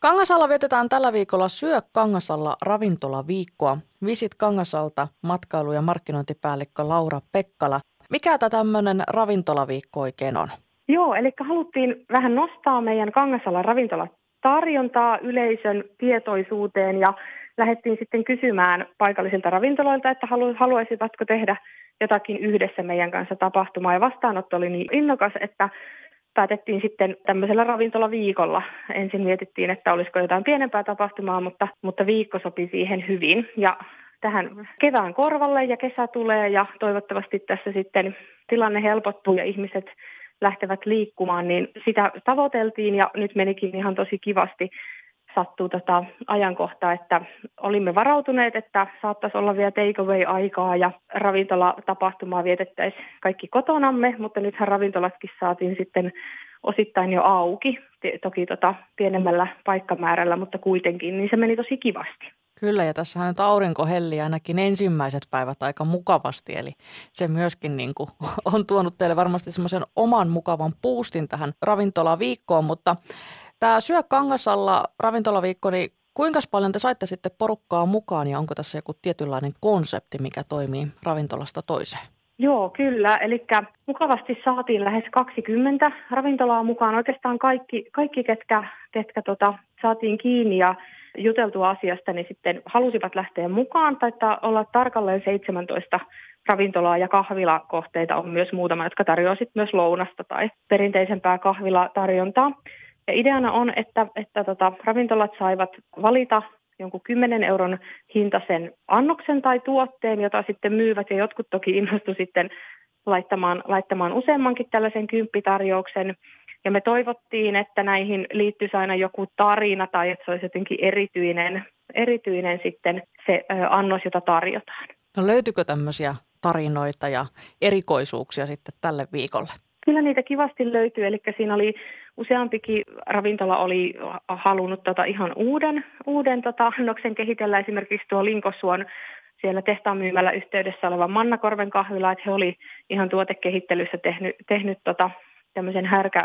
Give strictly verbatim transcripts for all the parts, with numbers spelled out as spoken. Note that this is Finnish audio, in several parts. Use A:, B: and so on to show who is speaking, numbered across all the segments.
A: Kangasalla vietetään tällä viikolla Syö Kangasalla ravintolaviikkoa. Visit Kangasalta matkailu- ja markkinointipäällikkö Laura Pekkala. Mikä tämä tämmöinen ravintolaviikko oikein on?
B: Joo, eli haluttiin vähän nostaa meidän Kangasalan ravintolatarjontaa yleisön tietoisuuteen ja lähdettiin sitten kysymään paikallisilta ravintoloilta, että halu- haluaisivatko tehdä jotakin yhdessä meidän kanssa tapahtumaa. Ja vastaanotto oli niin innokas, että päätettiin sitten tämmöisellä ravintolaviikolla. Ensin mietittiin, että olisiko jotain pienempää tapahtumaa, mutta, mutta viikko sopi siihen hyvin. Ja tähän kevään korvalle ja kesä tulee ja toivottavasti tässä sitten tilanne helpottuu ja ihmiset lähtevät liikkumaan, niin sitä tavoiteltiin ja nyt menikin ihan tosi kivasti. Sattuu tota ajankohtaa, että olimme varautuneet, että saattaisi olla vielä takeaway-aikaa ja ravintolatapahtumaa vietettäisiin kaikki kotonamme, mutta nythän ravintolatkin saatiin sitten osittain jo auki, toki tota pienemmällä paikkamäärällä, mutta kuitenkin, niin se meni tosi kivasti.
A: Kyllä, ja tässähän nyt aurinko hellii ainakin ensimmäiset päivät aika mukavasti, eli se myöskin niin kuin on tuonut teille varmasti semmoisen oman mukavan boostin tähän ravintolaviikkoon, mutta tämä Syö Kangasalla ravintolaviikko, niin kuinka paljon te saitte sitten porukkaa mukaan ja onko tässä joku tietynlainen konsepti, mikä toimii ravintolasta toiseen?
B: Joo, kyllä. Eli mukavasti saatiin lähes kaksikymmentä ravintolaa mukaan. Oikeastaan kaikki, kaikki ketkä, ketkä tota, saatiin kiinni ja juteltua asiasta, niin sitten halusivat lähteä mukaan. Taitaa olla tarkalleen seitsemäntoista ravintolaa ja kahvilakohteita on myös muutama, jotka tarjoaa sitten myös lounasta tai perinteisempää kahvilatarjontaa. Ja ideana on, että, että tota, ravintolat saivat valita jonkun kymmenen euron hintaisen annoksen tai tuotteen, jota sitten myyvät, ja jotkut toki innostu sitten laittamaan, laittamaan useammankin tällaisen kymppitarjouksen. Ja me toivottiin, että näihin liittyisi aina joku tarina tai että se olisi jotenkin erityinen, erityinen sitten se ö, annos, jota tarjotaan.
A: No löytyykö tämmöisiä tarinoita ja erikoisuuksia sitten tälle viikolle?
B: Kyllä niitä kivasti löytyy, eli siinä oli useampikin ravintola oli halunnut tota ihan uuden, uuden tota annoksen kehitellä, esimerkiksi tuo Linkosuon siellä tehtaan myymällä yhteydessä oleva Mannakorven kahvila, että he oli ihan tuotekehittelyssä tehnyt, tehnyt tota, tämmöisen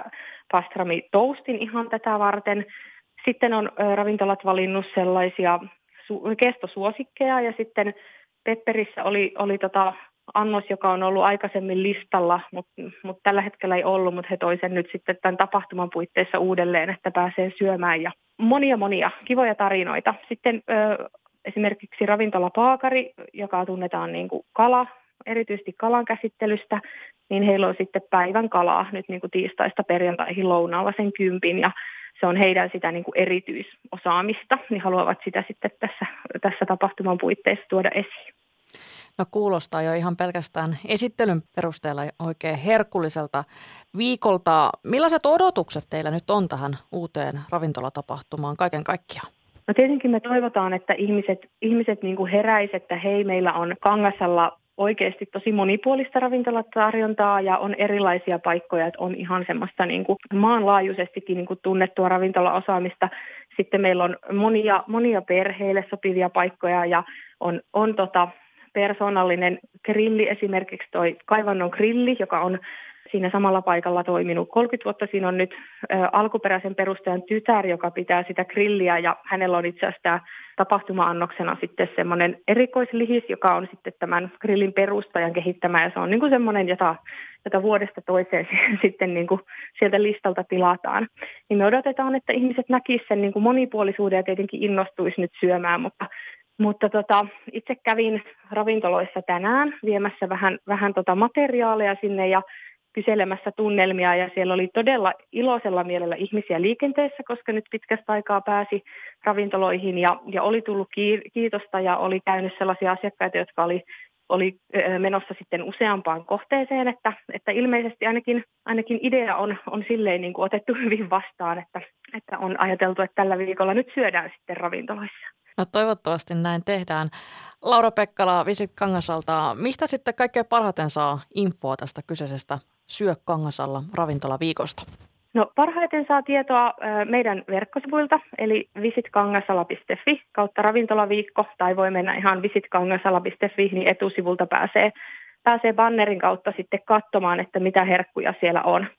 B: härkäpastrami-toastin ihan tätä varten. Sitten on ö, ravintolat valinnut sellaisia su- kestosuosikkeja ja sitten Pepperissä oli, oli tota annos, joka on ollut aikaisemmin listalla, mutta, mutta tällä hetkellä ei ollut, mutta he toi sen nyt sitten tämän tapahtuman puitteissa uudelleen, että pääsee syömään ja monia monia kivoja tarinoita. Sitten ö, esimerkiksi ravintola Paakari, joka tunnetaan niin kuin kala, erityisesti kalan käsittelystä, niin heillä on sitten päivän kalaa nyt niin kuin tiistaista perjantaihin lounaalla sen kympin ja se on heidän sitä niin kuin erityisosaamista, niin haluavat sitä sitten tässä, tässä tapahtuman puitteissa tuoda esiin.
A: No kuulostaa jo ihan pelkästään esittelyn perusteella oikein herkulliselta viikolta. Millaiset odotukset teillä nyt on tähän uuteen ravintolatapahtumaan kaiken kaikkiaan?
B: No tietenkin me toivotaan, että ihmiset, ihmiset niin kuin heräis, että hei, meillä on Kangasalla oikeasti tosi monipuolista ravintolatarjontaa ja on erilaisia paikkoja, että on ihan semmoista niin kuin maanlaajuisestikin niin kuin tunnettua ravintolaosaamista. Sitten meillä on monia, monia perheille sopivia paikkoja ja on, on tota, persoonallinen grilli, esimerkiksi toi Kaivannon grilli, joka on siinä samalla paikalla toiminut kolmekymmentä vuotta. Siinä on nyt ä, alkuperäisen perustajan tytär, joka pitää sitä grilliä ja hänellä on itse asiassa tapahtuma-annoksena sitten semmoinen erikoislihis, joka on sitten tämän grillin perustajan kehittämä ja se on niin kuin semmoinen, jota, jota vuodesta toiseen sitten niin kuin sieltä listalta tilataan. Niin me odotetaan, että ihmiset näkisivät sen niin kuin monipuolisuuden ja tietenkin innostuisi nyt syömään, mutta Mutta tota, itse kävin ravintoloissa tänään viemässä vähän, vähän tota materiaaleja sinne ja kyselemässä tunnelmia ja siellä oli todella iloisella mielellä ihmisiä liikenteessä, koska nyt pitkästä aikaa pääsi ravintoloihin ja, ja oli tullut kiitosta ja oli käynyt sellaisia asiakkaita, jotka oli, oli menossa sitten useampaan kohteeseen, että, että ilmeisesti ainakin, ainakin idea on, on silleen niin kuin otettu hyvin vastaan, että, että on ajateltu, että tällä viikolla nyt syödään sitten ravintoloissa.
A: No toivottavasti näin tehdään. Laura Pekkala Visit Kangasalta, mistä sitten kaikkein parhaiten saa infoa tästä kyseisestä Syö Kangasalla ravintolaviikosta?
B: No parhaiten saa tietoa meidän verkkosivuilta, eli visitkangasala piste fi kautta ravintolaviikko, tai voi mennä ihan visitkangasala piste fi, niin etusivulta pääsee, pääsee bannerin kautta sitten katsomaan, että mitä herkkuja siellä on.